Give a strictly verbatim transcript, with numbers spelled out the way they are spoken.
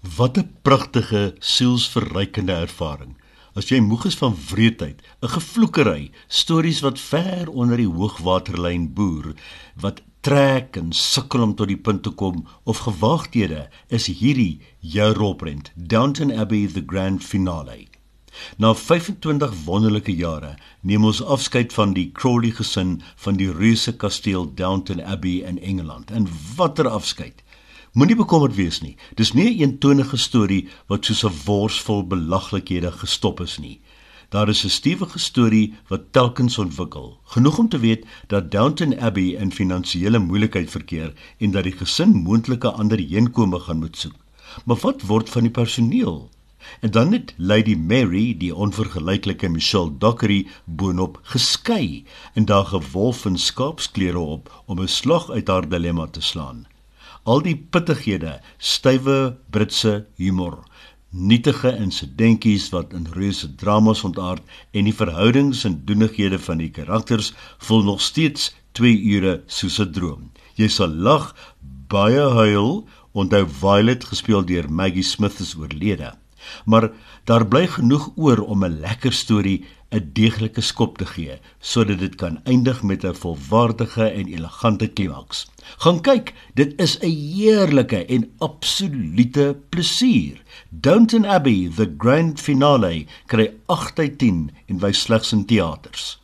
Wat 'n pragtige, sielsverrykende ervaring. As jy moeg is van wreedheid, 'n gevloekery, stories wat ver onder die hoogwaterlyn boer, wat trek en sukkel om tot die punt te kom, of gewaagdhede, is hierdie jou rolprent, Downton Abbey The Grand Finale. Na vyfentwintig wonderlike jare neem ons afskeid van die Crawley gesin van die reuse kasteel Downton Abbey in Engeland. En watter afskeid! Moenie bekommerd wees nie, dis nie 'n eentonige storie wat soos 'n wors vol belaglikhede gestop is nie. Daar is 'n stewige storie wat telkens ontwikkel, genoeg om te weet dat Downton Abbey in finansiële moeilikheid verkeer en dat die gesin moontlike ander heenkome gaan moet soek. Maar wat word van die personeel? En dan het Lady Mary, die onvergelyklike Michelle Dockery, boonop geskei en daar gewolf in skaapsklere op om 'n slag uit haar dilemma te slaan. Al die pittighede, stywe Britse humor, nietige insidentjies wat in reuse dramas ontaard en die verhoudings en doenighede van die karakters voel nog steeds twee ure soos 'n droom. Jy sal lag, baie huil, onthou Violet gespeel deur Maggie Smith is oorlede. Maar daar bly genoeg oor om 'n lekker storie 'n deeglike skop te gee, sodat dit kan eindig met 'n volwaardige en elegante klimaks. Gaan kyk, dit is 'n heerlike en absolute plesier. Downton Abbey, The Grand Finale, kry agt uit tien en wys slegs in teaters.